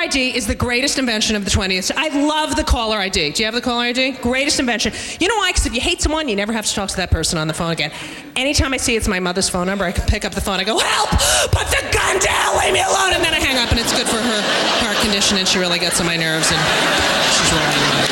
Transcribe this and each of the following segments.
ID is the greatest invention of the 20th. I love the caller ID. Do you have the caller ID? Greatest invention. You know why? Because if you hate someone, you never have to talk to that person on the phone again. Anytime I see it's my mother's phone number, I can pick up the phone. I go, help! Put the gun down! Leave me alone! And then I hang up, and it's good for her heart condition, and she really gets on my nerves, and she's really annoying.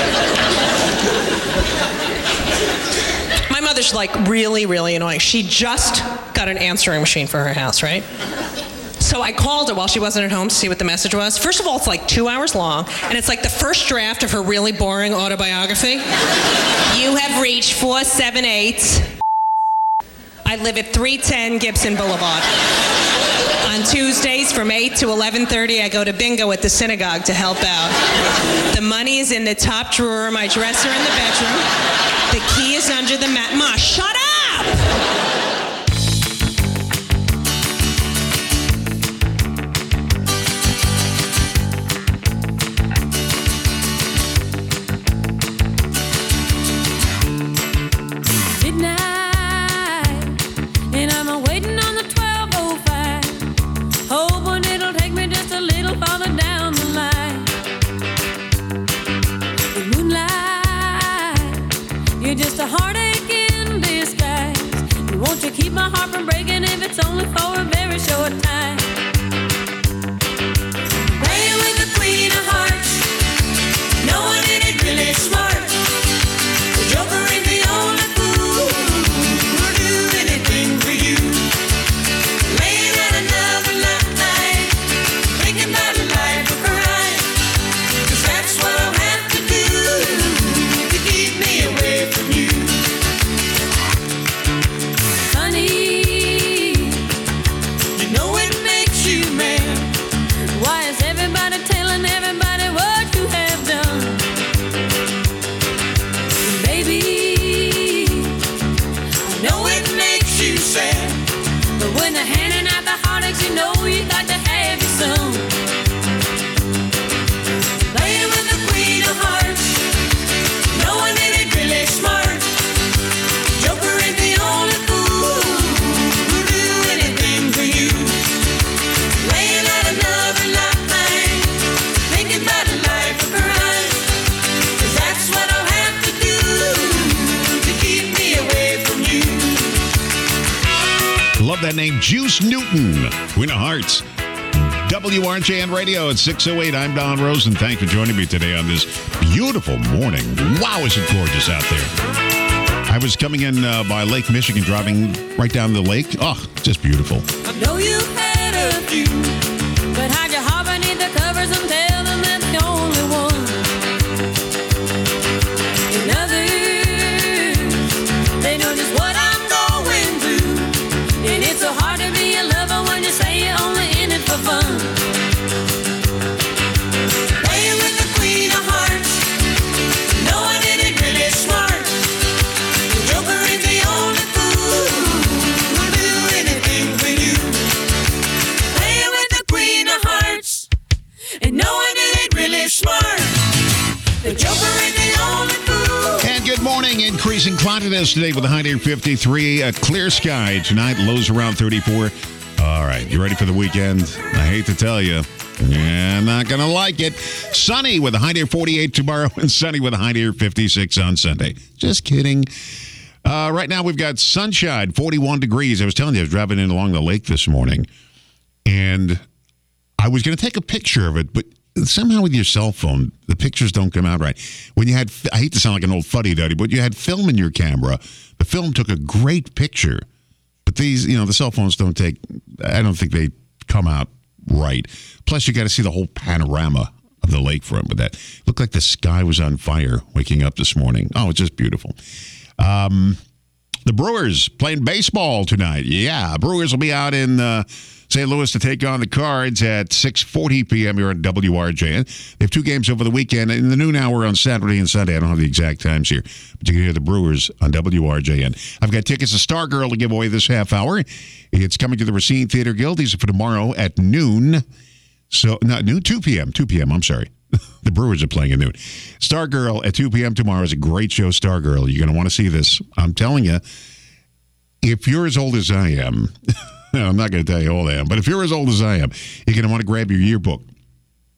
My mother's like really, really annoying. She just got an answering machine for her house, right? So I called her while she wasn't at home to see what the message was. First of all, it's like 2 hours long, and it's like the first draft of her really boring autobiography. You have reached 478. I live at 310 Gibson Boulevard. On Tuesdays from 8 to 11:30, I go to bingo at the synagogue to help out. The money is in the top drawer, my dresser in the bedroom. The key is under the mat. Ma, shut up! Keep my heart from breaking if it's only for a very short time. Playing with the queen of hearts, no one in it really smart. The joker ain't the only fool who'll do anything for you. Laying out another love night, thinking about a life of crime. 'Cause that's what I'll have to do to keep me away from you. You know you got to have your son. Playing with the queen of hearts, no one in it really smart. Joker ain't the only fool who'll do anything for you. Laying out another lifeline, thinking about a life of crime. 'Cause that's what I'll have to do to keep me away from you. Love that name, Juice Newton, Queen of Hearts. WRJN Radio at 6:08. I'm Don Rosen. Thanks for joining me today on this beautiful morning. Wow, is it gorgeous out there. I was coming in by Lake Michigan, driving right down the lake. Oh, just beautiful. I know you've had a few, but hide your heart beneath the covers and tell them that's the only one. And others, they know just what I'm going through. And it's so hard to be a lover when you say you're only in it for fun. Playing with the queen of hearts, no one in it really smart. The joker ain't the only fool who'll do anything for you. Playing with the queen of hearts, and no one in it really smart. The joker ain't the only fool. And good morning. Increasing cloudiness today with a high near 53. A clear sky tonight. Lows around 34. All right. You ready for the weekend? I hate to tell you. Yeah, I'm not going to like it. Sunny with a high near 48 tomorrow and sunny with a high near 56 on Sunday. Just kidding. Right now we've got sunshine, 41 degrees. I was telling you, I was driving in along the lake this morning, and I was going to take a picture of it, but somehow with your cell phone, the pictures don't come out right. When you had, I hate to sound like an old fuddy-duddy, but you had film in your camera. The film took a great picture, but these, the cell phones don't take, I don't think they come out right. Plus, you got to see the whole panorama of the lakefront with that. It looked like the sky was on fire waking up this morning. Oh, it's just beautiful. The Brewers playing baseball tonight. Yeah, Brewers will be out in St. Louis to take on the Cards at 6:40 p.m. here on WRJN. They have two games over the weekend in the noon hour on Saturday and Sunday. I don't have the exact times here, but you can hear the Brewers on WRJN. I've got tickets to Stargirl to give away this half hour. It's coming to the Racine Theater Guild. These are for tomorrow at noon. So, not noon, 2 p.m. 2 p.m., I'm sorry. The Brewers are playing at noon. Stargirl at 2 p.m. tomorrow is a great show, Stargirl. You're going to want to see this. I'm telling you, if you're as old as I am, I'm not going to tell you how old I am, but if you're as old as I am, you're going to want to grab your yearbook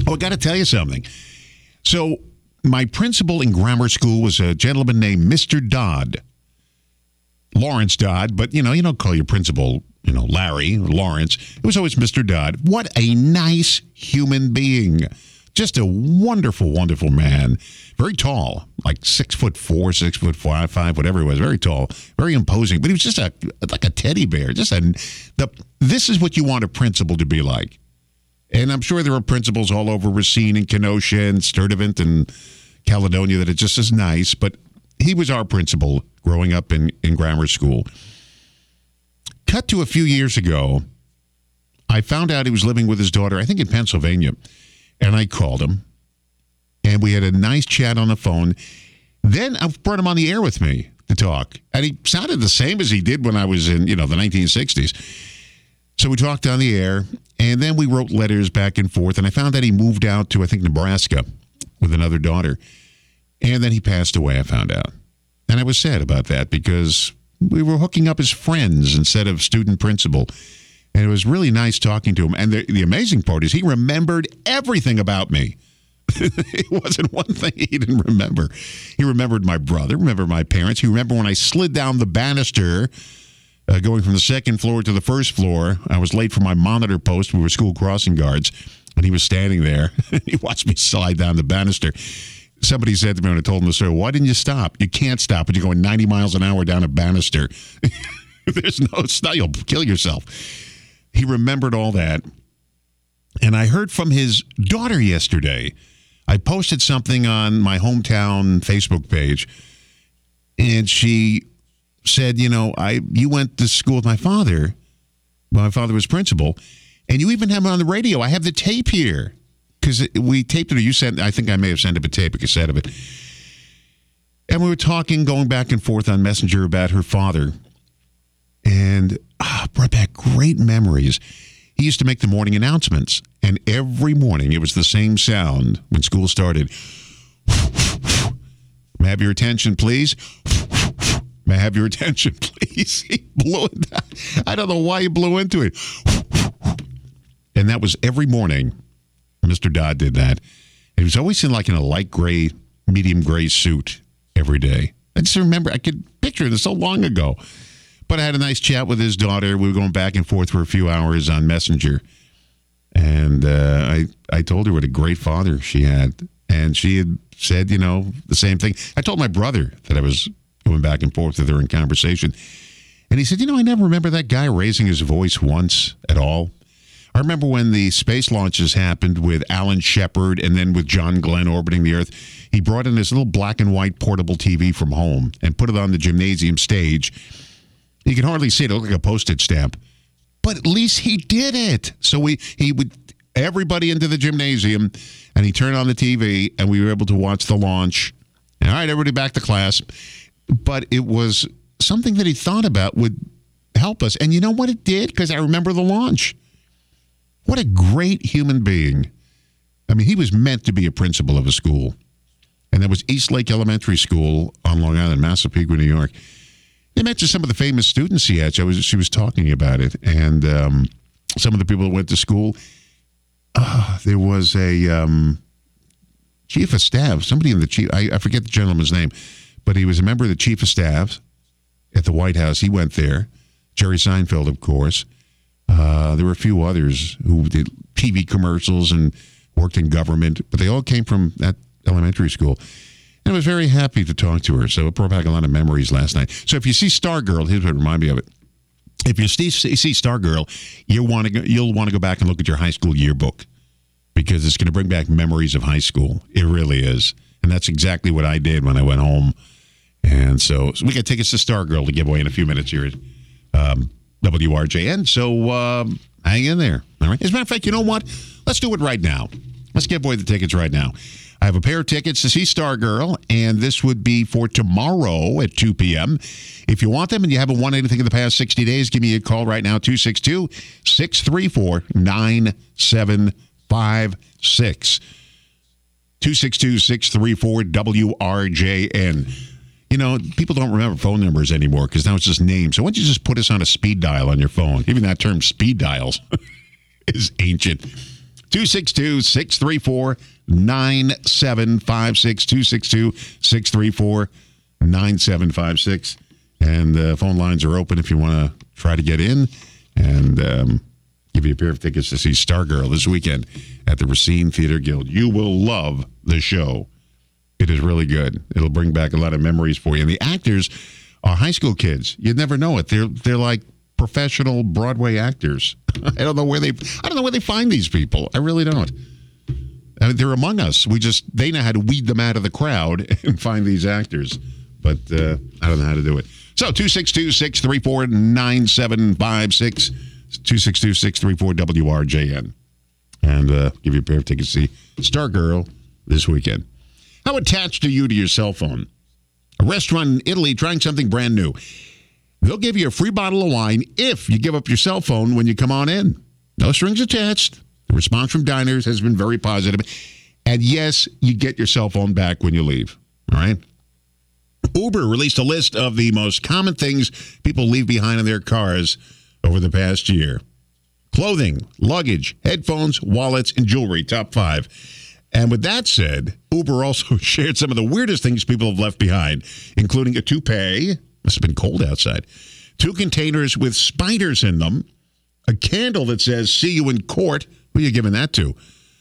Oh, I got to tell you something. So my principal in grammar school was a gentleman named Mr. Dodd. Lawrence Dodd, but, you don't call your principal, Larry, Lawrence. It was always Mr. Dodd. What a nice human being. Just a wonderful, wonderful man. Very tall, like 6'4", 6'5", whatever he was. Very tall, very imposing. But he was just like a teddy bear. This is what you want a principal to be like. And I'm sure there are principals all over Racine and Kenosha and Sturtevant and Caledonia that are just as nice. But he was our principal growing up in grammar school. Cut to a few years ago, I found out he was living with his daughter, I think in Pennsylvania. And I called him, and we had a nice chat on the phone. Then I brought him on the air with me to talk. And he sounded the same as he did when I was in, the 1960s. So we talked on the air, and then we wrote letters back and forth. And I found that he moved out to, I think, Nebraska with another daughter. And then he passed away, I found out. And I was sad about that because we were hooking up as friends instead of student principal. And it was really nice talking to him. And the amazing part is he remembered everything about me. It wasn't one thing he didn't remember. He remembered my brother, remembered my parents. He remembered when I slid down the banister going from the second floor to the first floor. I was late for my monitor post. We were school crossing guards. And he was standing there. He watched me slide down the banister. Somebody said to me when I told him the story, why didn't you stop? You can't stop when you're going 90 miles an hour down a banister. There's no stop. You'll kill yourself. He remembered all that. And I heard from his daughter yesterday. I posted something on my hometown Facebook page. And she said, you went to school with my father. Well, my father was principal. And you even have him on the radio. I have the tape here. Because we taped it, or you sent, I think I may have sent him a tape, a cassette of it. And we were talking, going back and forth on Messenger about her father. And brought back great memories. He used to make the morning announcements. And every morning, it was the same sound when school started. May I have your attention, please? May I have your attention, please? He blew it down. I don't know why he blew into it. And that was every morning. Mr. Dodd did that. He was always in a light gray, medium gray suit every day. I just remember, I could picture it so long ago. But I had a nice chat with his daughter. We were going back and forth for a few hours on Messenger. And I told her what a great father she had. And she had said, the same thing. I told my brother that I was going back and forth with her in conversation. And he said, I never remember that guy raising his voice once at all. I remember when the space launches happened with Alan Shepard and then with John Glenn orbiting the Earth. He brought in this little black and white portable TV from home and put it on the gymnasium stage. You can hardly see it. It looked like a postage stamp. But at least he did it. So he would everybody into the gymnasium, and he turned on the TV, and we were able to watch the launch. And, all right, everybody back to class. But it was something that he thought about would help us. And you know what it did? Because I remember the launch. What a great human being. I mean, he was meant to be a principal of a school. And that was East Lake Elementary School on Long Island, Massapequa, New York. They mentioned some of the famous students he had. She was talking about it. And some of the people that went to school. There was a chief of staff, somebody in the chief, I forget the gentleman's name, but he was a member of the chief of staff at the White House. He went there. Jerry Seinfeld, of course. There were a few others who did TV commercials and worked in government, but they all came from that elementary school. And I was very happy to talk to her, so it brought back a lot of memories last night. So if you see Stargirl, here's what reminded me of it. If you see Stargirl, you'll want to go back and look at your high school yearbook because it's going to bring back memories of high school. It really is. And that's exactly what I did when I went home. And so we got tickets to Stargirl to give away in a few minutes here at WRJN. So hang in there. All right. As a matter of fact, you know what? Let's do it right now. Let's give away the tickets right now. I have a pair of tickets to see Stargirl, and this would be for tomorrow at 2 p.m. If you want them and you haven't won anything in the past 60 days, give me a call right now, 262-634-9756. 262-634-WRJN. You know, people don't remember phone numbers anymore because now it's just names. So why don't you just put us on a speed dial on your phone? Even that term, speed dials, is ancient. 262-634-9756. 262-634-9756. And phone lines are open if you want to try to get in. And give you a pair of tickets to see Stargirl this weekend at the Racine Theater Guild. You will love the show. It is really good. It'll bring back a lot of memories for you. And the actors are high school kids. You'd never know it. They're like professional Broadway actors. I don't know where they find these people. I really don't. I mean, they're among us. They know how to weed them out of the crowd and find these actors. But I don't know how to do it. So 262-634-9756. 262-634-WRJN. And give you a pair of tickets to see Stargirl this weekend. How attached are you to your cell phone? A restaurant in Italy trying something brand new. They'll give you a free bottle of wine if you give up your cell phone when you come on in. No strings attached. The response from diners has been very positive. And yes, you get your cell phone back when you leave. All right? Uber released a list of the most common things people leave behind in their cars over the past year. Clothing, luggage, headphones, wallets, and jewelry, top 5. And with that said, Uber also shared some of the weirdest things people have left behind, including a toupee, must have been cold outside, 2 containers with spiders in them, a candle that says, "See you in court." Who are you giving that to?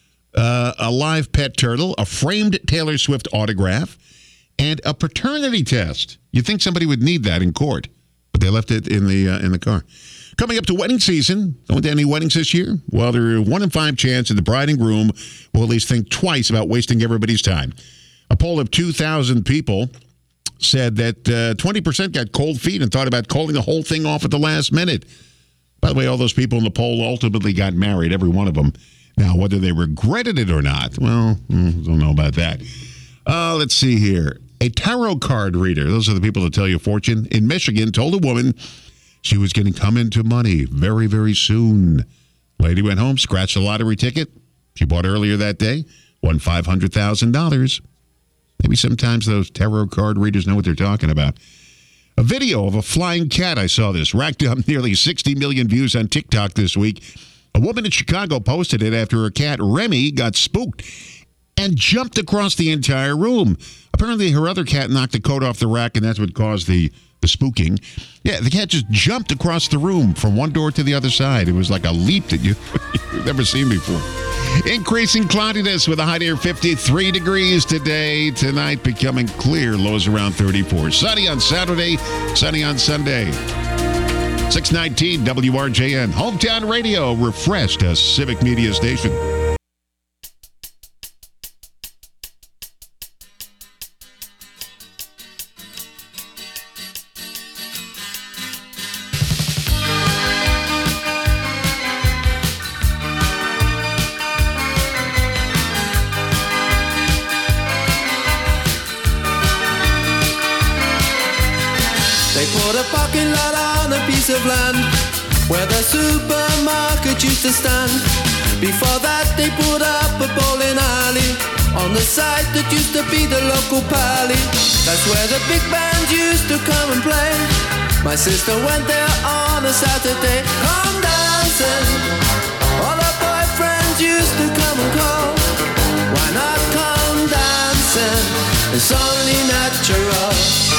A live pet turtle, a framed Taylor Swift autograph, and a paternity test. You'd think somebody would need that in court, but they left it in the car. Coming up to wedding season, going to any weddings this year? Well, there are 1 in 5 chance that the bride and groom will at least think twice about wasting everybody's time. A poll of 2,000 people said that 20% got cold feet and thought about calling the whole thing off at the last minute. By the way, all those people in the poll ultimately got married, every one of them. Now, whether they regretted it or not, well, don't know about that. Let's see here. A tarot card reader, those are the people that tell you fortune, in Michigan told a woman she was going to come into money very, very soon. Lady went home, scratched a lottery ticket she bought earlier that day, won $500,000. Maybe sometimes those tarot card readers know what they're talking about. A video of a flying cat, I saw this, racked up nearly 60 million views on TikTok this week. A woman in Chicago posted it after her cat, Remy, got spooked and jumped across the entire room. Apparently, her other cat knocked the coat off the rack, and that's what caused the spooking. Yeah, the cat just jumped across the room from one door to the other side. It was like a leap that you've never seen before. Increasing cloudiness with a high near 53 degrees today. Tonight becoming clear, lows around 34. Sunny on Saturday, sunny on Sunday. 619 WRJN, Hometown Radio, refreshed a civic media station. They put a parking lot on a piece of land where the supermarket used to stand. Before that they put up a bowling alley on the site that used to be the local pally. That's where the big bands used to come and play. My sister went there on a Saturday. Come dancing, all her boyfriends used to come and call. Why not come dancing? It's only natural.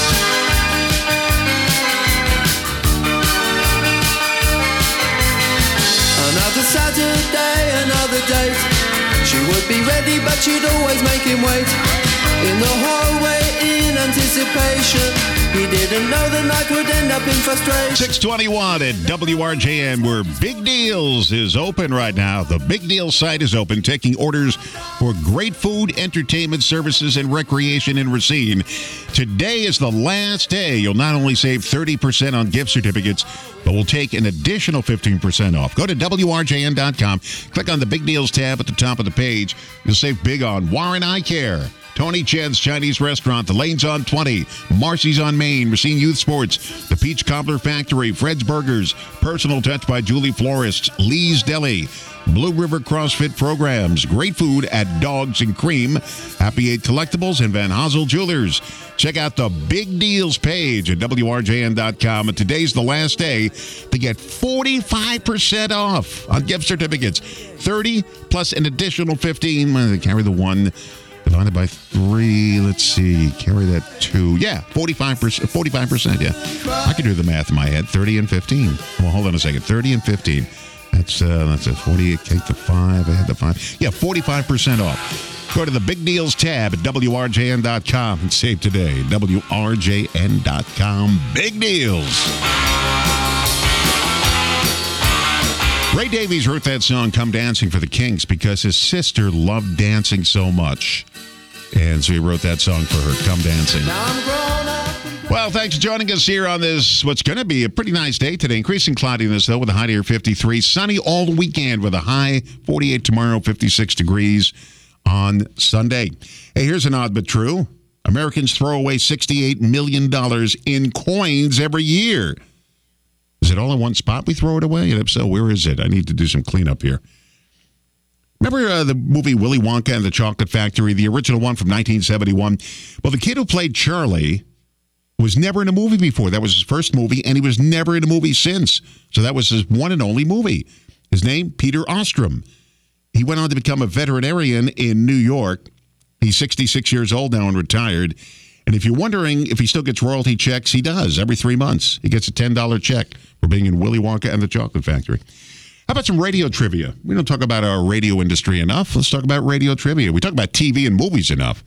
Another Saturday, another date. She would be ready, but she'd always make him wait. In the hallway, in anticipation. He didn't know the night would end up in frustration. 621 at WRJN, where Big Deals is open right now. The Big Deals site is open, taking orders for great food, entertainment services, and recreation in Racine. Today is the last day. You'll not only save 30% on gift certificates, but we'll take an additional 15% off. Go to WRJN.com, click on the Big Deals tab at the top of the page. You'll save big on Warren Eye Care, Tony Chen's Chinese Restaurant, The Lanes on 20, Marcy's on Main, Racine Youth Sports, The Peach Cobbler Factory, Fred's Burgers, Personal Touch by Julie Florists, Lee's Deli, Blue River CrossFit programs, great food at Dogs and Cream, Happy 8 Collectibles, and Van Hazel Jewelers. Check out the Big Deals page at WRJN.com. And today's the last day to get 45% off on gift certificates. 30 plus an additional 15. Well, carry the 1 divided by 3. Let's see. Carry that 2. Yeah, 45%. 45%, yeah. I can do the math in my head. 30 and 15. Well, hold on a second. 30 and 15. That's a 48. Take the 5. I had the 5. Yeah, 45% off. Go to the Big Deals tab at WRJN.com and save today. WRJN.com. Big Deals. Ray Davies wrote that song, Come Dancing, for the Kinks because his sister loved dancing so much. And so he wrote that song for her, Come Dancing. Now I'm grown up. Well, thanks for joining us here on this, what's going to be a pretty nice day today. Increasing cloudiness, though, with a high near 53. Sunny all weekend with a high 48 tomorrow, 56 degrees on Sunday. Hey, here's an odd but true. Americans throw away $68 million in coins every year. Is it all in one spot we throw it away? And if so, where is it? I need to do some cleanup here. Remember the movie Willy Wonka and the Chocolate Factory, the original one from 1971? Well, the kid who played Charlie was never in a movie before. That was his first movie, and he was never in a movie since. So that was his one and only movie. His name, Peter Ostrom. He went on to become a veterinarian in New York. He's 66 years old now and retired. And if you're wondering if he still gets royalty checks, he does. Every 3 months, he gets a $10 check for being in Willy Wonka and the Chocolate Factory. How about some radio trivia? We don't talk about our radio industry enough. Let's talk about radio trivia. We talk about TV and movies enough.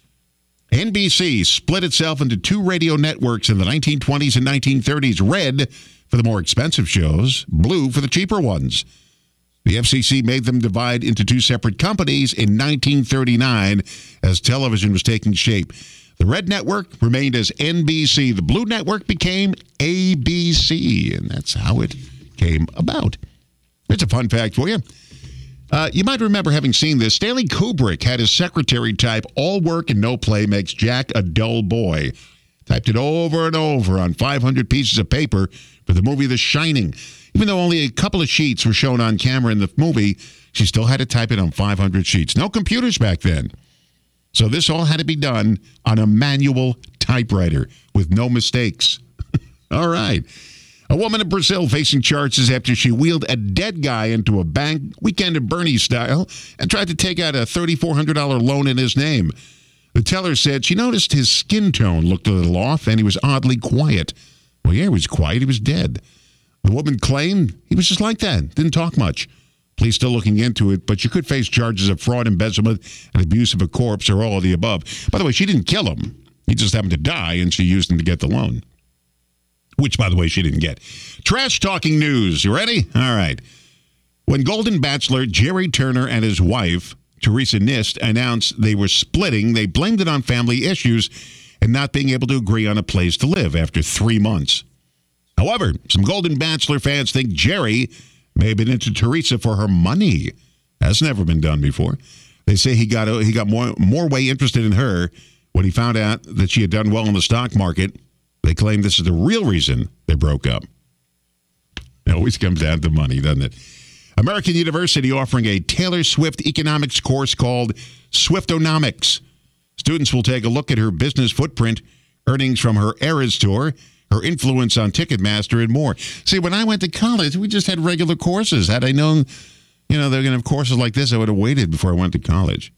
NBC split itself into 2 radio networks in the 1920s and 1930s. Red for the more expensive shows, blue for the cheaper ones. The FCC made them divide into 2 separate companies in 1939 as television was taking shape. The Red Network remained as NBC. The Blue Network became ABC, and that's how it came about. Here's a fun fact for you. You might remember having seen this. Stanley Kubrick had his secretary type, all work and no play makes Jack a dull boy. Typed it over and over on 500 pieces of paper for the movie The Shining. Even though only a couple of sheets were shown on camera in the movie, she still had to type it on 500 sheets. No computers back then. So this all had to be done on a manual typewriter with no mistakes. All right. A woman in Brazil facing charges after she wheeled a dead guy into a bank, Weekend at Bernie's style, and tried to take out a $3,400 loan in his name. The teller said she noticed his skin tone looked a little off and he was oddly quiet. Well, yeah, he was quiet. He was dead. The woman claimed he was just like that, didn't talk much. Police still looking into it, but you could face charges of fraud, embezzlement, and abuse of a corpse, or all of the above. By the way, she didn't kill him. He just happened to die, and she used him to get the loan. Which, by the way, she didn't get. Trash talking news. You ready? All right. When Golden Bachelor Jerry Turner and his wife, Teresa Nist, announced they were splitting, they blamed it on family issues and not being able to agree on a place to live after 3 months. However, some Golden Bachelor fans think Jerry may have been into Teresa for her money. That's never been done before. They say he got more way interested in her when he found out that she had done well in the stock market. They claim this is the real reason they broke up. It always comes down to money, doesn't it? American University offering a Taylor Swift economics course called Swiftonomics. Students will take a look at her business footprint, earnings from her Eras tour, her influence on Ticketmaster, and more. See, when I went to college, we just had regular courses. Had I known, they're going to have courses like this, I would have waited before I went to college.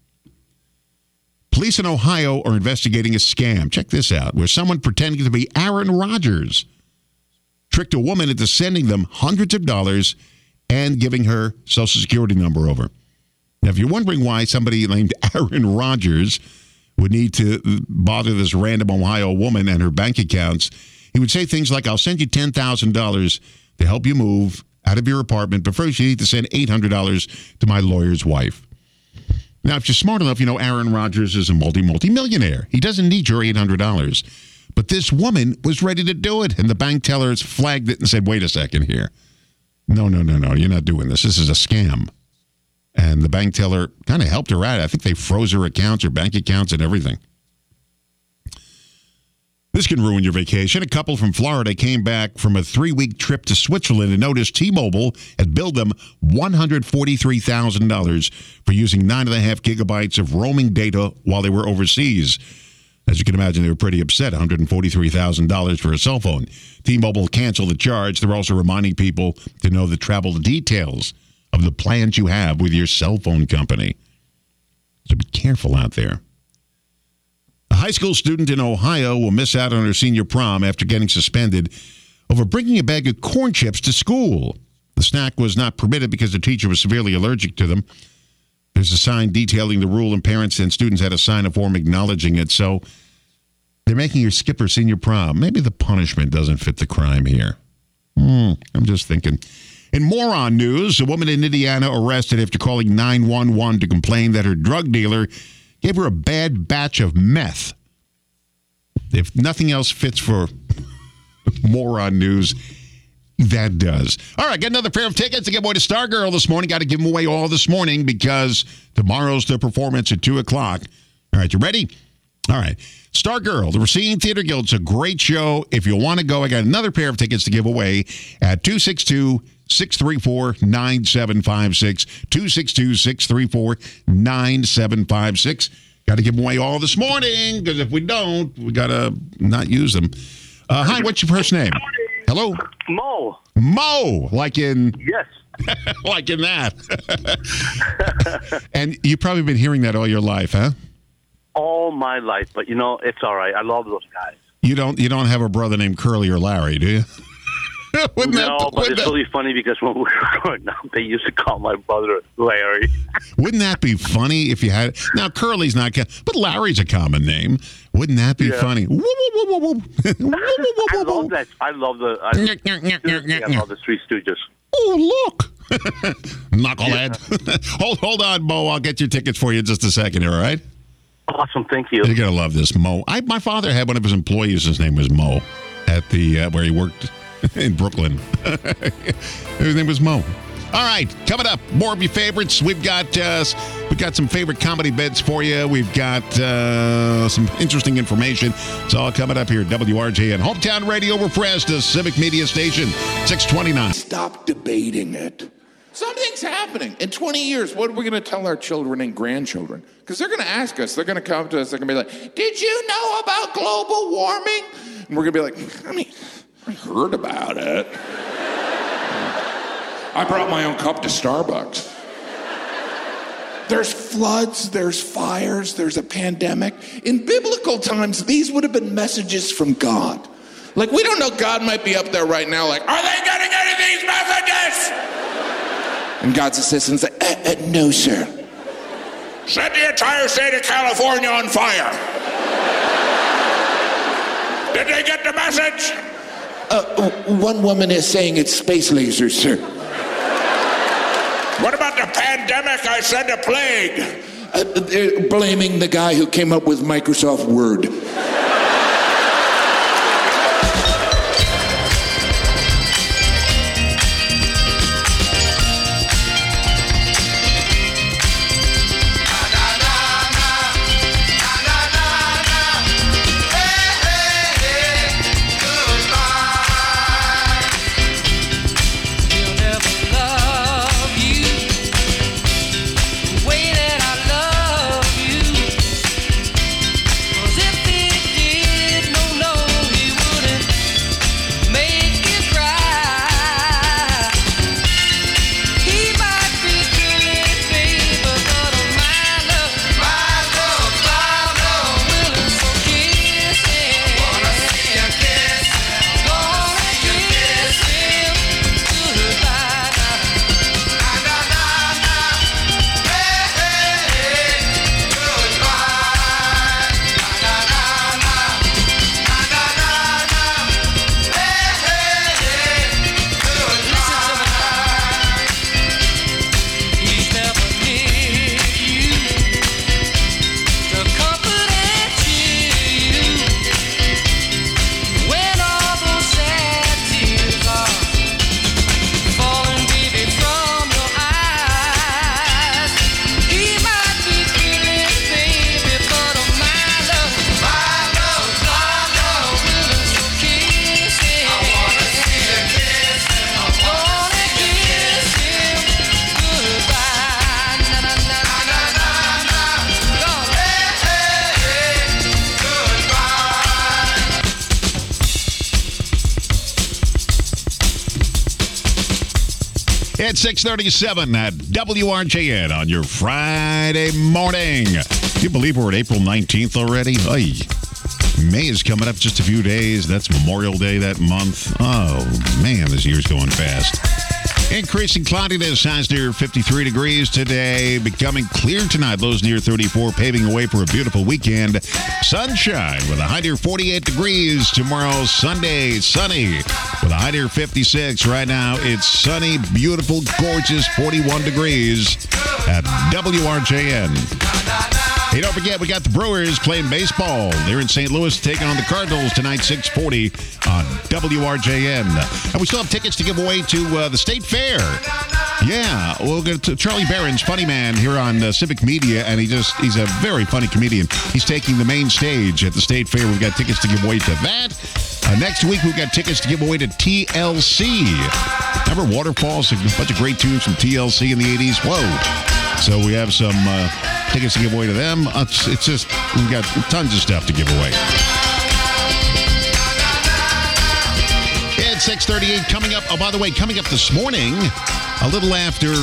Police in Ohio are investigating a scam. Check this out, where someone pretending to be Aaron Rodgers tricked a woman into sending them hundreds of dollars and giving her Social Security number over. Now, if you're wondering why somebody named Aaron Rodgers would need to bother this random Ohio woman and her bank accounts, he would say things like, I'll send you $10,000 to help you move out of your apartment, but first you need to send $800 to my lawyer's wife. Now, if you're smart enough, Aaron Rodgers is a multi-millionaire. He doesn't need your $800. But this woman was ready to do it, and the bank tellers flagged it and said, wait a second here. No, you're not doing this. This is a scam. And the bank teller kind of helped her out. I think they froze her accounts, her bank accounts, and everything. This can ruin your vacation. A couple from Florida came back from a 3-week trip to Switzerland and noticed T-Mobile had billed them $143,000 for using 9.5 gigabytes of roaming data while they were overseas. As you can imagine, they were pretty upset, $143,000 for a cell phone. T-Mobile canceled the charge. They're also reminding people to know the travel details of the plans you have with your cell phone company. So be careful out there. A high school student in Ohio will miss out on her senior prom after getting suspended over bringing a bag of corn chips to school. The snack was not permitted because the teacher was severely allergic to them. There's a sign detailing the rule, and parents and students had to sign a form acknowledging it. So they're making her skip her senior prom. Maybe the punishment doesn't fit the crime here. I'm just thinking. In moron news, a woman in Indiana arrested after calling 911 to complain that her drug dealer gave her a bad batch of meth. If nothing else fits for moron news, that does. All right, get another pair of tickets to give away to Stargirl this morning. Got to give them away all this morning because tomorrow's the performance at 2 o'clock. All right, you ready? All right. Stargirl, the Racine Theater Guild's a great show. If you want to go, I got another pair of tickets to give away at 262-634-9756. 262-634-9756. Got to give them away all this morning because if we don't, we got to not use them. Hi, what's your first name? Hello? Mo. Mo, like in... Yes. like in that. And you've probably been hearing that all your life, huh? All my life, but it's all right. I love those guys. You don't have a brother named Curly or Larry, do you? But it's really funny because when we were growing up, they used to call my brother Larry. Wouldn't that be funny if you had... Now, Curly's not... But Larry's a common name. Wouldn't that be funny? I love that. I love the Three Stooges. Oh, look. Knucklehead. Yeah. Hold on, Mo. I'll get your tickets for you in just a second here, all right? Awesome. Thank you. You're going to love this, Mo. My father had one of his employees. His name was Mo at the where he worked in Brooklyn. His name was Mo. All right, coming up, more of your favorites. We've got some favorite comedy bits for you. We've got some interesting information. It's all coming up here at WRJ and Hometown Radio Refresh, the Civic Media Station, 629. Stop debating it. Something's happening. In 20 years, what are we going to tell our children and grandchildren? Because they're going to ask us. They're going to come to us. They're going to be like, did you know about global warming? And we're going to be like, I heard about it. I brought my own cup to Starbucks. There's floods, there's fires, there's a pandemic. In biblical times, these would have been messages from God. Like, we don't know, God might be up there right now like, are they getting any of these messages? And God's assistant's like, no, sir. Set the entire state of California on fire. Did they get the message? One woman is saying it's space lasers, sir. What about the pandemic? I said the plague. They're blaming the guy who came up with Microsoft Word. Way that I love you. 'Cause if it It's 6:37 at WRJN on your Friday morning. Can you believe we're at April 19th already? Ay. May is coming up just a few days. That's Memorial Day that month. Oh, man, this year's going fast. Increasing cloudiness, highs near 53 degrees today. Becoming clear tonight, lows near 34, paving the way for a beautiful weekend. Sunshine with a high near 48 degrees. Tomorrow, Sunday, sunny with a high near 56. Right now, it's sunny, beautiful, gorgeous, 41 degrees at WRJN. Hey, don't forget, we got the Brewers playing baseball. They're in St. Louis taking on the Cardinals tonight, 6:40 on WRJN. And we still have tickets to give away to the State Fair. Yeah, we'll get to Charlie Barron's Funny Man here on Civic Media, and he's a very funny comedian. He's taking the main stage at the State Fair. We've got tickets to give away to that. Next week, we've got tickets to give away to TLC. Remember Waterfalls? A bunch of great tunes from TLC in the 80s. Whoa. So we have some tickets to give away to them. It's just, we've got tons of stuff to give away. It's 6:38 coming up. Oh, by the way, coming up this morning, a little after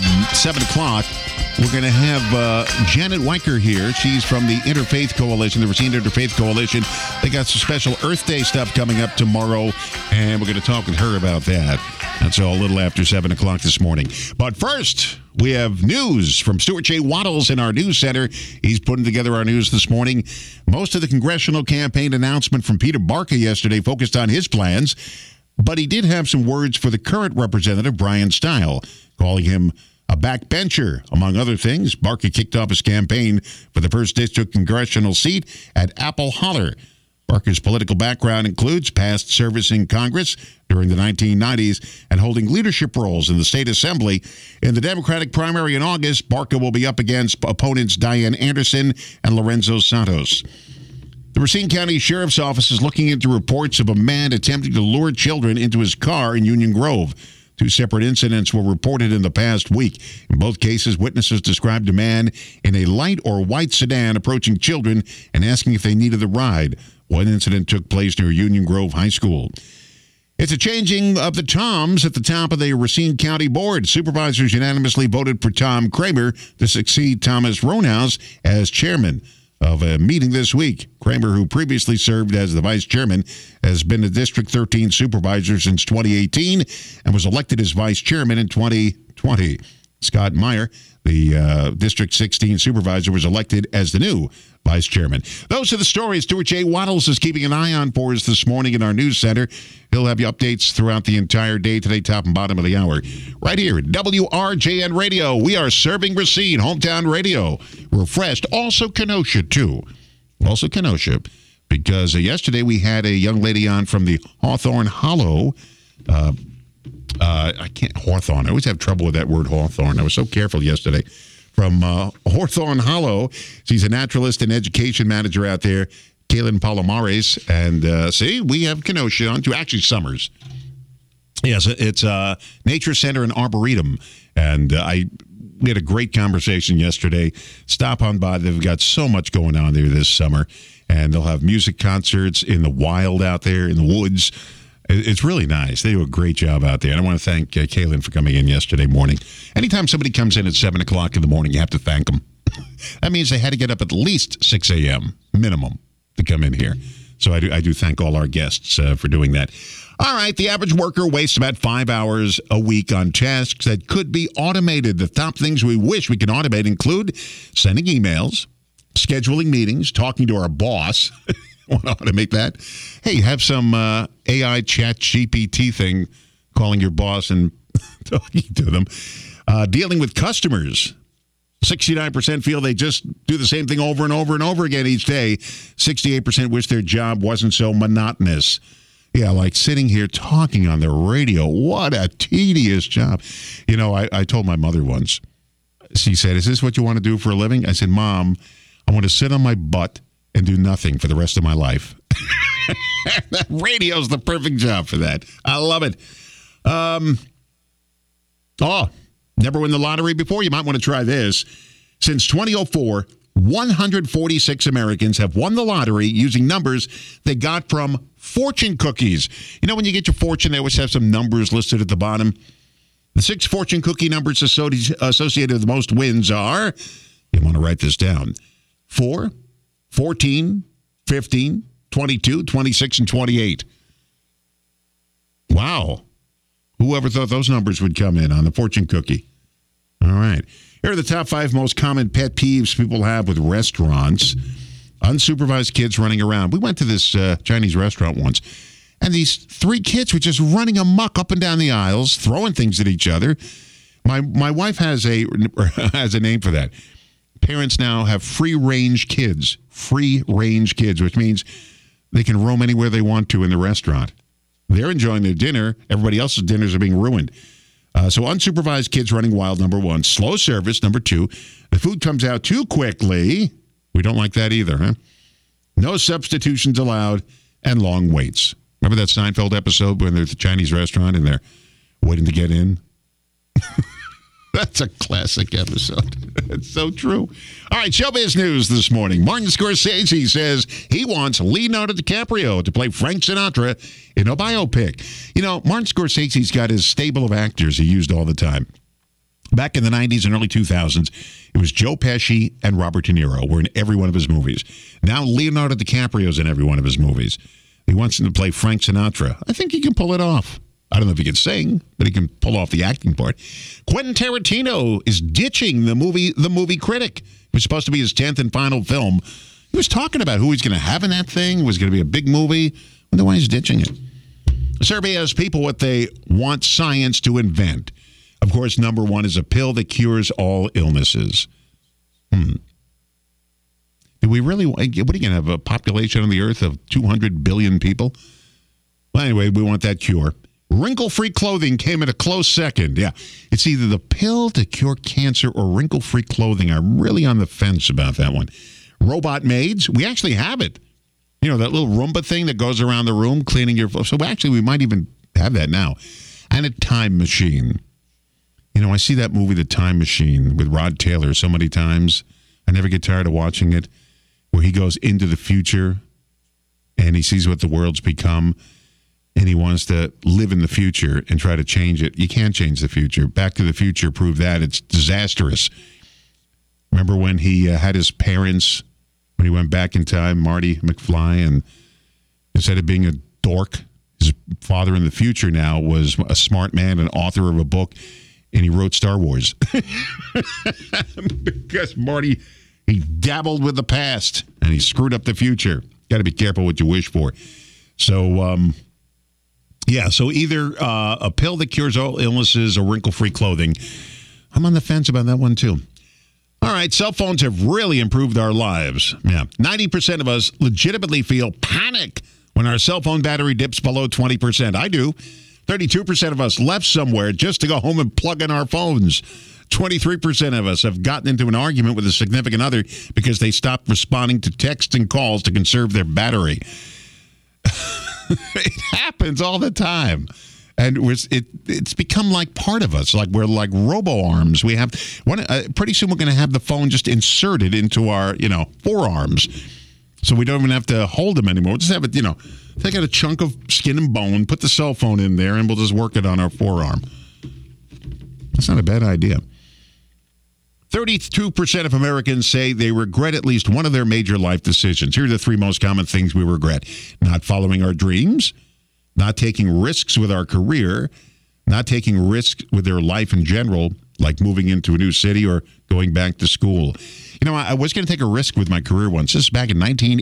7 o'clock, we're going to have Janet Weicker here. She's from the Interfaith Coalition, the Racine Interfaith Coalition. They got some special Earth Day stuff coming up tomorrow, and we're going to talk with her about that. That's all a little after 7 o'clock this morning. But first, we have news from Stuart J. Waddles in our news center. He's putting together our news this morning. Most of the congressional campaign announcement from Peter Barca yesterday focused on his plans, but he did have some words for the current representative, Brian Stile, calling him a backbencher. Among other things, Barca kicked off his campaign for the 1st District congressional seat at Apple Holler. Barca's political background includes past service in Congress during the 1990s and holding leadership roles in the state assembly. In the Democratic primary in August, Barca will be up against opponents Diane Anderson and Lorenzo Santos. The Racine County Sheriff's Office is looking into reports of a man attempting to lure children into his car in Union Grove. 2 separate incidents were reported in the past week. In both cases, witnesses described a man in a light or white sedan approaching children and asking if they needed a ride. One incident took place near Union Grove High School. It's a changing of the Toms at the top of the Racine County Board. Supervisors unanimously voted for Tom Kramer to succeed Thomas Ronhouse as chairman of a meeting this week. Kramer, who previously served as the vice chairman, has been a District 13 supervisor since 2018 and was elected as vice chairman in 2020. Scott Meyer, the District 16 supervisor, was elected as the new vice chairman. Those are the stories Stuart J. Waddles is keeping an eye on for us this morning in our news center. He'll have you updates throughout the entire day today, top and bottom of the hour. Right here at WRJN Radio. We are serving Racine, hometown radio. Refreshed. Also Kenosha, too. Also Kenosha. Because yesterday we had a young lady on from the Hawthorne Hollow. Hawthorne. I always have trouble with that word Hawthorne. I was so careful yesterday. From Hawthorne Hollow. She's a naturalist and education manager out there, Kaylin Palomares. And see, we have Kenosha on to actually Summers. Yes, it's Nature Center and Arboretum. And we had a great conversation yesterday. Stop on by. They've got so much going on there this summer. And they'll have music concerts in the wild out there, in the woods. It's really nice. They do a great job out there. And I want to thank Kaylin for coming in yesterday morning. Anytime somebody comes in at 7 o'clock in the morning, you have to thank them. That means they had to get up at least 6 a.m. minimum to come in here. So I do thank all our guests for doing that. All right, the average worker wastes about 5 hours a week on tasks that could be automated. The top things we wish we could automate include sending emails, scheduling meetings, talking to our boss. Want to automate that? Hey, have some AI chat GPT thing calling your boss and talking to them. Dealing with customers. 69% feel they just do the same thing over and over and over again each day. 68% wish their job wasn't so monotonous. Yeah, like sitting here talking on the radio. What a tedious job. You know, I told my mother once. She said, "Is this what you want to do for a living?" I said, "Mom, I want to sit on my butt and do nothing for the rest of my life." Radio's the perfect job for that. I love it. Never win the lottery before? You might want to try this. Since 2004, 146 Americans have won the lottery using numbers they got from fortune cookies. You know, when you get your fortune, they always have some numbers listed at the bottom. The 6 fortune cookie numbers associated with the most wins are, you want to write this down, 4, 14, 15, 22, 26, and 28. Wow. Whoever thought those numbers would come in on the fortune cookie? All right. Here are the top 5 most common pet peeves people have with restaurants. Unsupervised kids running around. We went to this Chinese restaurant once, and these 3 kids were just running amok up and down the aisles, throwing things at each other. My wife has a name for that. Parents now have free-range kids, which means they can roam anywhere they want to in the restaurant. They're enjoying their dinner. Everybody else's dinners are being ruined. So unsupervised kids running wild, number 1. Slow service, number 2. The food comes out too quickly. We don't like that either, huh? No substitutions allowed, and long waits. Remember that Seinfeld episode when they're at the Chinese restaurant and they're waiting to get in? That's a classic episode. It's so true. All right, showbiz news this morning. Martin Scorsese says he wants Leonardo DiCaprio to play Frank Sinatra in a biopic. You know, Martin Scorsese's got his stable of actors he used all the time. Back in the 90s and early 2000s, it was Joe Pesci and Robert De Niro were in every one of his movies. Now Leonardo DiCaprio's in every one of his movies. He wants him to play Frank Sinatra. I think he can pull it off. I don't know if he can sing, but he can pull off the acting part. Quentin Tarantino is ditching the movie Critic. It was supposed to be his 10th and final film. He was talking about who he's going to have in that thing. Was going to be a big movie. I wonder why he's ditching it. A survey asks people what they want science to invent. Of course, number 1 is a pill that cures all illnesses. Do we really? What are you going to have, a population on the earth of 200 billion people? Well, anyway, we want that cure. Wrinkle-free clothing came in a close second. Yeah, it's either the pill to cure cancer or wrinkle-free clothing. I'm really on the fence about that one. Robot maids, we actually have it. You know, that little Roomba thing that goes around the room cleaning your... So actually, we might even have that now. And a time machine. You know, I see that movie, The Time Machine, with Rod Taylor so many times. I never get tired of watching it, where he goes into the future and he sees what the world's become. And he wants to live in the future and try to change it. You can't change the future. Back to the Future proved that. It's disastrous. Remember when he had his parents, when he went back in time, Marty McFly, and instead of being a dork, his father in the future now was a smart man, an author of a book, and he wrote Star Wars. Because Marty, he dabbled with the past, and he screwed up the future. Got to be careful what you wish for. So, so either a pill that cures all illnesses or wrinkle-free clothing. I'm on the fence about that one, too. All right, cell phones have really improved our lives. Yeah, 90% of us legitimately feel panic when our cell phone battery dips below 20%. I do. 32% of us left somewhere just to go home and plug in our phones. 23% of us have gotten into an argument with a significant other because they stopped responding to texts and calls to conserve their battery. It happens all the time. And it's become like part of us, like we're like robo-arms. We have pretty soon we're going to have the phone just inserted into our, forearms. So we don't even have to hold them anymore. We'll just have it, take out a chunk of skin and bone, put the cell phone in there, and we'll just work it on our forearm. That's not a bad idea. 32% of Americans say they regret at least one of their major life decisions. Here are the 3 most common things we regret. Not following our dreams, not taking risks with our career, not taking risks with their life in general, like moving into a new city or going back to school. I was going to take a risk with my career once. This is back in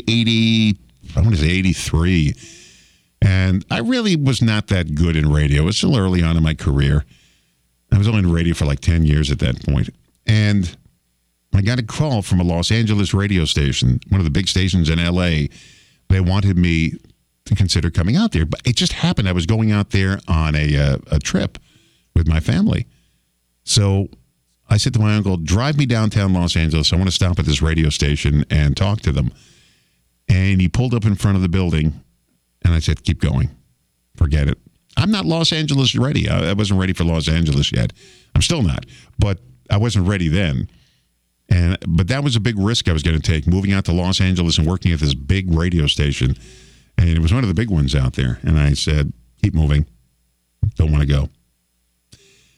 1983. And I really was not that good in radio. It was still early on in my career. I was only in radio for like 10 years at that point. And I got a call from a Los Angeles radio station, one of the big stations in L.A. They wanted me to consider coming out there. But it just happened. I was going out there on a trip with my family. So I said to my uncle, drive me downtown Los Angeles. I want to stop at this radio station and talk to them. And he pulled up in front of the building. And I said, keep going. Forget it. I'm not Los Angeles ready. I wasn't ready for Los Angeles yet. I'm still not. But I wasn't ready then. But that was a big risk I was going to take, moving out to Los Angeles and working at this big radio station. And it was one of the big ones out there. And I said, keep moving. Don't want to go.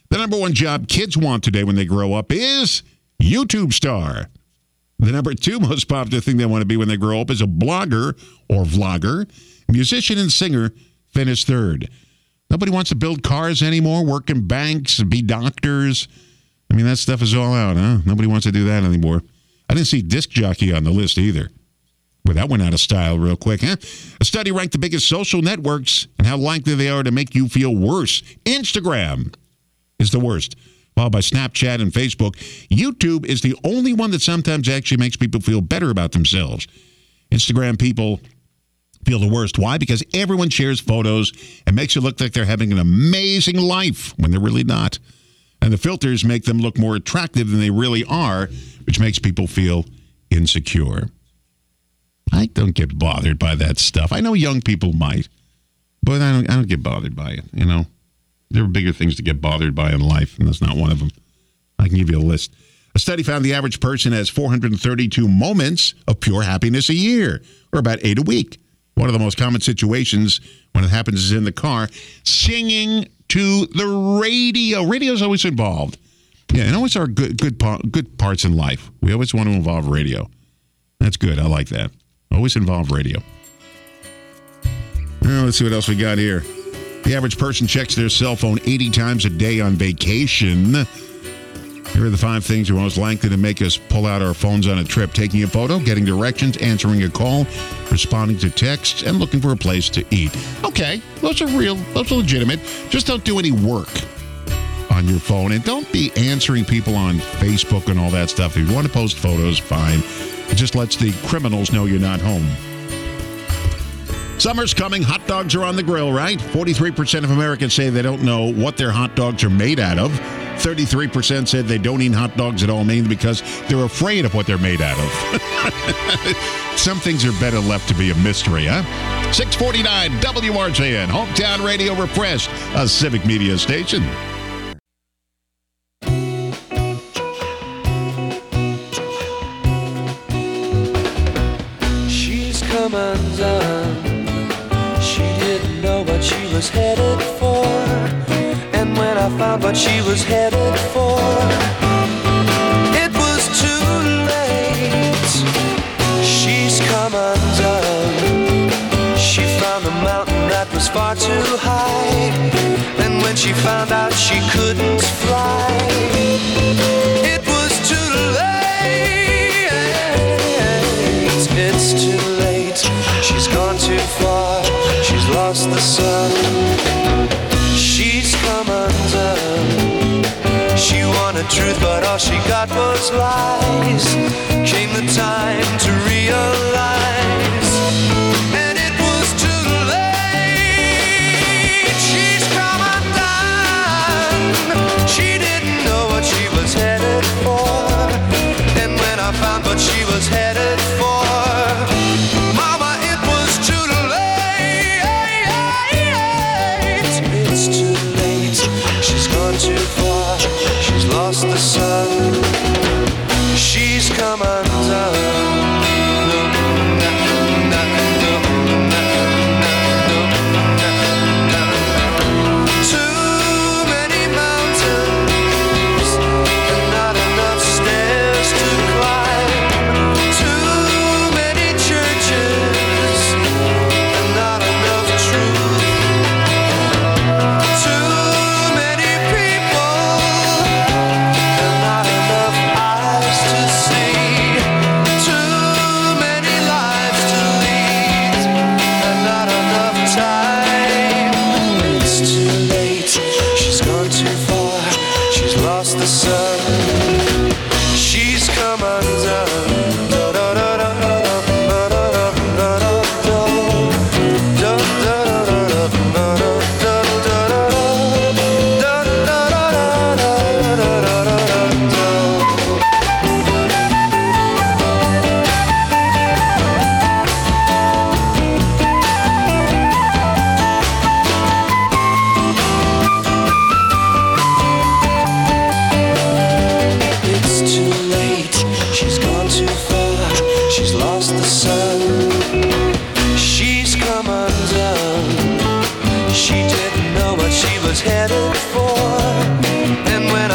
The number one job kids want today when they grow up is YouTube star. The number two most popular thing they want to be when they grow up is a blogger or vlogger. Musician and singer finished third. Nobody wants to build cars anymore, work in banks, be doctors. I mean, that stuff is all out, huh? Nobody wants to do that anymore. I didn't see disc jockey on the list either. Well, that went out of style real quick, huh? A study ranked the biggest social networks and how likely they are to make you feel worse. Instagram is the worst, followed by Snapchat and Facebook. YouTube is the only one that sometimes actually makes people feel better about themselves. Instagram people feel the worst. Why? Because everyone shares photos and makes it look like they're having an amazing life when they're really not. And the filters make them look more attractive than they really are, which makes people feel insecure. I don't get bothered by that stuff. I know young people might, but I don't get bothered by it, you know. There are bigger things to get bothered by in life, and that's not one of them. I can give you a list. A study found the average person has 432 moments of pure happiness a year, or about 8 a week. One of the most common situations when it happens is in the car, singing to the radio. Radio's always involved. Yeah, and always are good parts in life. We always want to involve radio. That's good. I like that. Always involve radio. Well, let's see what else we got here. The average person checks their cell phone 80 times a day on vacation. Here are the 5 things that are most likely to make us pull out our phones on a trip. Taking a photo, getting directions, answering a call, responding to texts, and looking for a place to eat. Okay, those are real. Those are legitimate. Just don't do any work on your phone. And don't be answering people on Facebook and all that stuff. If you want to post photos, fine. It just lets the criminals know you're not home. Summer's coming. Hot dogs are on the grill, right? 43% of Americans say they don't know what their hot dogs are made out of. 33% said they don't eat hot dogs at all, mainly because they're afraid of what they're made out of. Some things are better left to be a mystery, huh? 649 WRJN, Hometown Radio Refreshed, a civic media station. She's come undone. She didn't know what she was headed for. And when I found what she was headed for, it was too late. She's come undone. She found a mountain that was far too high. And when she found out she couldn't fly, it was too late. It's too late. She's gone too far. She's lost the sun. She's come undone. She wanted truth, but all she got was lies. Came the time to realize, and it was too late. She's come undone. She didn't know what she was headed for. And when I found what she was headed for, Mama, it was too late. It's too late. She's gone too far. She's lost the sun. She's come undone. Too many mountains and not enough stairs to climb. Too many churches and not enough truth. Too many people and not enough eyes to see. Too many lives to lead and not enough time. It's too late. She's gone too far. She's lost the sun. She's come undone. It's too late. She's gone too far. She's lost the sun. She's come undone. She didn't know what she was headed for.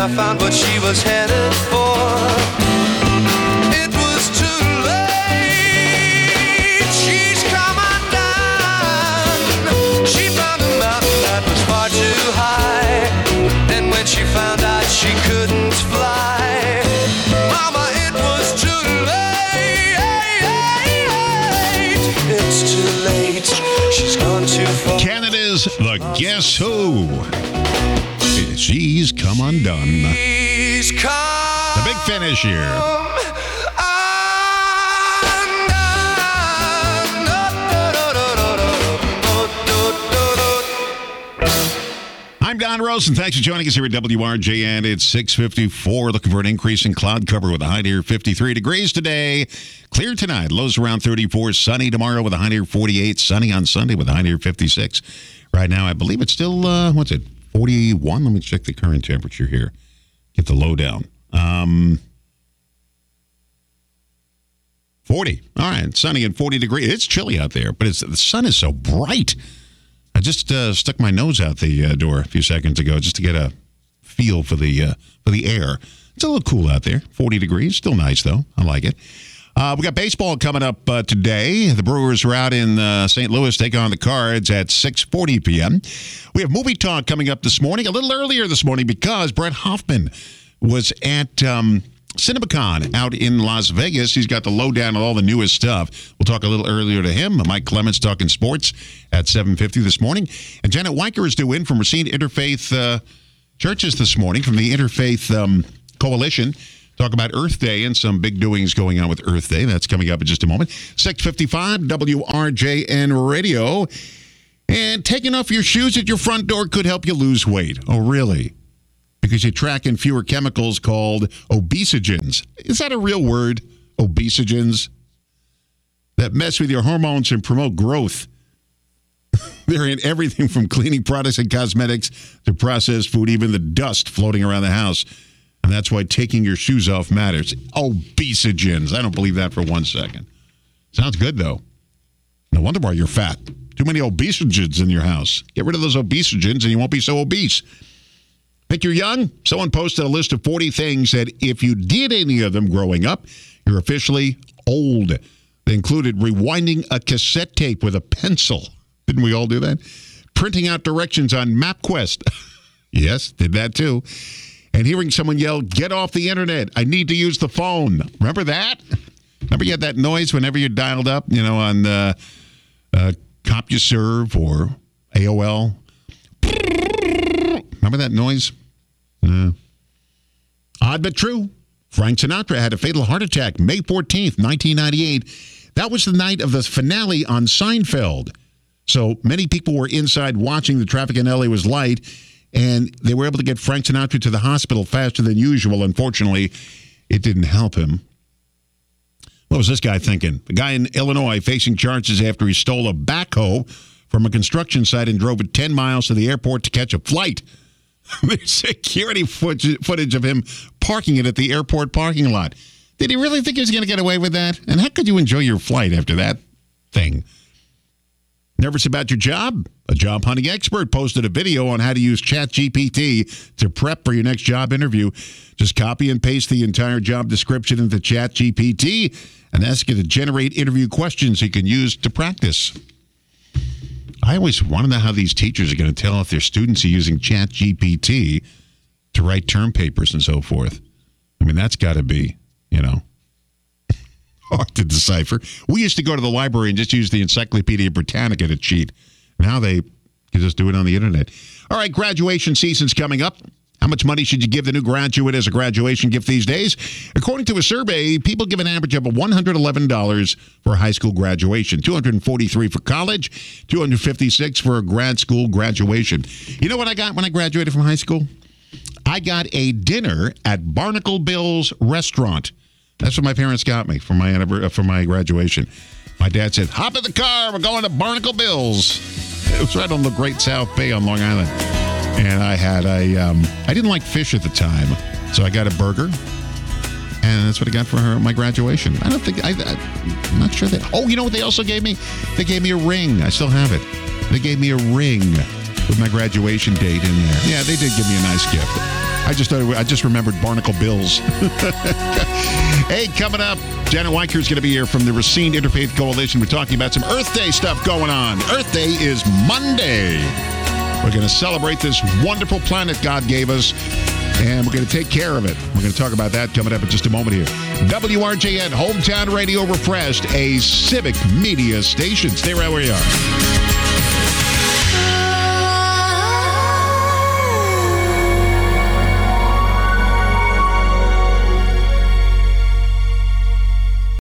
I found what she was headed for. It was too late. She's come undone. She found a mountain that was far too high. And when she found out she couldn't fly, Mama, it was too late. It's too late. She's gone too far. Canada's The Guess Who. She's come undone. She's come The big finish here. I'm Don Rosen. Thanks for joining us here at WRJN. It's 6:54. Looking for an increase in cloud cover with a high near 53 degrees today. Clear tonight. Lows around 34. Sunny tomorrow with a high near 48. Sunny on Sunday with a high near 56. Right now, I believe it's still, 41? Let me check the current temperature here. Get the low down. 40. All right. Sunny and 40 degrees. It's chilly out there, but the sun is so bright. I just stuck my nose out the door a few seconds ago just to get a feel for the air. It's a little cool out there. 40 degrees. Still nice, though. I like it. We got baseball coming up today. The Brewers are out in St. Louis taking on the Cards at 6:40 p.m. We have movie talk coming up this morning, a little earlier this morning because Brett Hoffman was at CinemaCon out in Las Vegas. He's got the lowdown on all the newest stuff. We'll talk a little earlier to him. Mike Clements talking sports at 7:50 this morning. And Janet Weicker is due in from Racine Interfaith Churches this morning from the Interfaith Coalition. Talk about Earth Day and some big doings going on with Earth Day. That's coming up in just a moment. 6:55 WRJN Radio. And taking off your shoes at your front door could help you lose weight. Oh, really? Because you track in fewer chemicals called obesogens. Is that a real word? Obesogens? That mess with your hormones and promote growth. They're in everything from cleaning products and cosmetics to processed food, even the dust floating around the house. And that's why taking your shoes off matters. Obesogens. I don't believe that for 1 second. Sounds good, though. No wonder why you're fat. Too many obesogens in your house. Get rid of those obesogens and you won't be so obese. Think you're young? Someone posted a list of 40 things that if you did any of them growing up, you're officially old. They included rewinding a cassette tape with a pencil. Didn't we all do that? Printing out directions on MapQuest. Yes, did that too. And hearing someone yell, "Get off the internet. I need to use the phone." Remember that? Remember you had that noise whenever you dialed up, on CompuServe or AOL? Remember that noise? Odd but true. Frank Sinatra had a fatal heart attack May 14th, 1998. That was the night of the finale on Seinfeld. So many people were inside watching. The traffic in LA was light, and they were able to get Frank Sinatra to the hospital faster than usual. Unfortunately, it didn't help him. What was this guy thinking? The guy in Illinois facing charges after he stole a backhoe from a construction site and drove it 10 miles to the airport to catch a flight. There's security footage of him parking it at the airport parking lot. Did he really think he was going to get away with that? And how could you enjoy your flight after that thing? Nervous about your job? A job hunting expert posted a video on how to use ChatGPT to prep for your next job interview. Just copy and paste the entire job description into ChatGPT and ask it to generate interview questions you can use to practice. I always want to know how these teachers are going to tell if their students are using ChatGPT to write term papers and so forth. I mean, that's got to be, hard to decipher. We used to go to the library and just use the Encyclopedia Britannica to cheat. Now they can just do it on the internet. All right, graduation season's coming up. How much money should you give the new graduate as a graduation gift these days? According to a survey, people give an average of $111 for a high school graduation, $243 for college, $256 for a grad school graduation. You know what I got when I graduated from high school? I got a dinner at Barnacle Bill's restaurant. That's what my parents got me for my graduation. My dad said, "Hop in the car, we're going to Barnacle Bill's." It was right on the Great South Bay on Long Island. And I had I didn't like fish at the time, so I got a burger. And that's what I got for my graduation. I'm not sure that. Oh, you know what they also gave me? They gave me a ring. I still have it. They gave me a ring with my graduation date in there. Yeah, they did give me a nice gift. I just remembered Barnacle Bills. Hey, coming up, Janet Weicker is going to be here from the Racine Interfaith Coalition. We're talking about some Earth Day stuff going on. Earth Day is Monday. We're going to celebrate this wonderful planet God gave us, and we're going to take care of it. We're going to talk about that coming up in just a moment here. WRJN, Hometown Radio Refreshed, a civic media station. Stay right where you are.